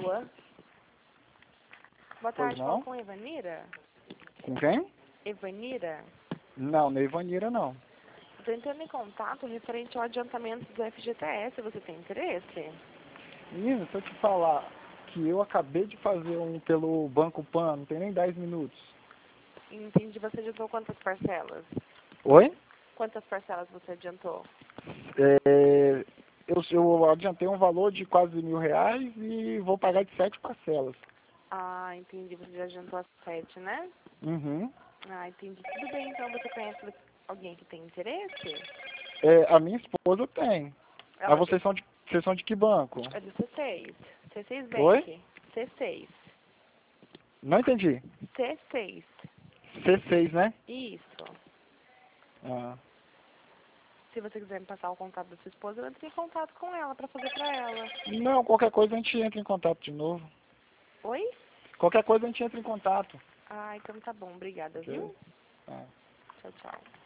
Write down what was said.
Alô? Boa tarde, não? falo com Evanira? Com quem? Evanira? Não, Neivanira não. Estou entrando em contato referente ao adiantamento do FGTS. Você tem interesse? Menino, se eu te falar que eu acabei de fazer um pelo Banco Pan, não tem nem 10 minutos. Entendi. Você adiantou quantas parcelas? Oi? Quantas parcelas você adiantou? Eu adiantei um valor de quase R$ 1.000 e vou pagar de 7 parcelas. Ah, entendi. Você já adiantou as 7, né? Uhum. Ah, entendi. Tudo bem, então você conhece alguém que tem interesse? A minha esposa tem. Mas Ela vocês são de que banco? é do C6. C6 Oi? Bank. C6. Não entendi. C6. C6, né? Isso. Ah. Se você quiser me passar o contato da sua esposa, eu entro em contato com ela para fazer para ela. Não, qualquer coisa a gente entra em contato de novo. Oi? Qualquer coisa a gente entra em contato. Ah, então tá bom. Obrigada, Ok? viu? Ah. Tchau, tchau.